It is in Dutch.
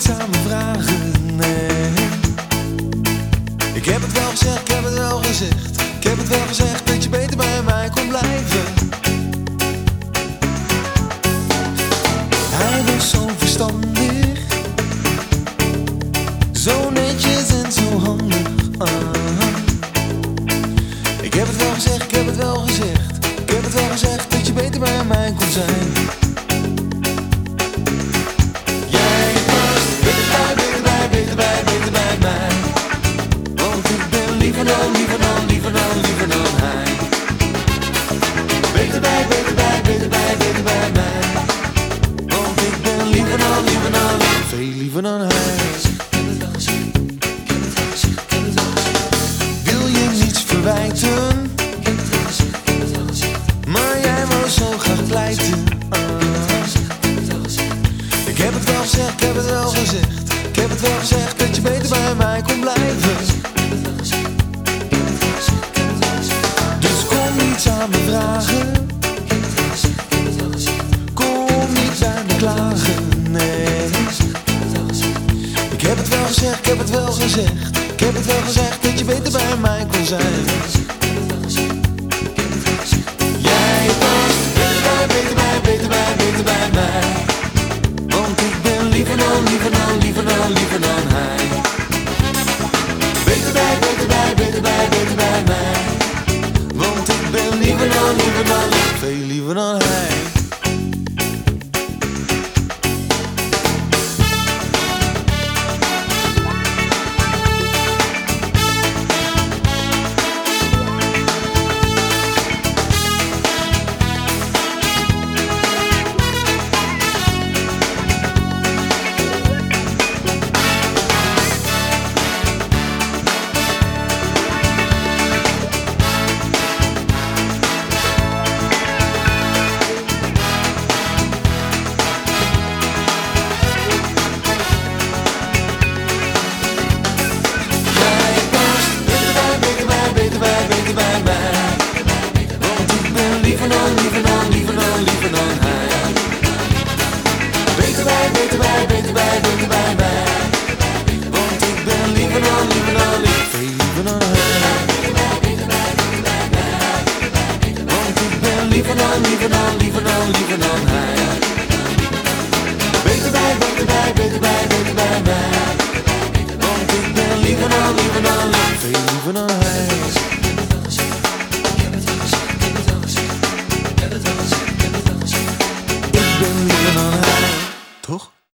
niets aan me vragen, nee. Ik heb het wel gezegd, ik heb het wel gezegd. Ik heb het wel gezegd dat je beter bij mij kon blijven. Hij was zo verstandig, zo netjes en zo handig. Ik heb het wel gezegd, ik heb het wel gezegd. Ik heb het wel gezegd dat je beter bij mij kon zijn. Jij past beter bij, beter bij, beter bij, beter bij mij. Want ik ben liever dan, liever dan, liever dan, liever dan hij. Beter bij, beter bij, beter bij, beter bij mij. Want ik ben liever dan, veel liever dan hij. Wil je niets verwijten, maar jij wou zo graag pleiten. Ik heb het wel gezegd, ik heb het wel gezegd. Ik heb het wel gezegd dat je beter bij mij kon blijven. Dus kom niets aan me vragen, kom niet bij me klagen, nee. Ik heb het wel gezegd, ik heb het wel gezegd. Ik heb het wel gezegd dat je beter bij mij kon zijn. Jij past beter bij, beter bij, beter bij, beter bij mij. Want ik ben liever dan, liever dan, liever dan, liever dan hij. Beter bij, beter bij, beter bij, beter bij mij. Want ik ben liever dan, veel liever dan hij. Beter bij mij, want ik ben liever dan,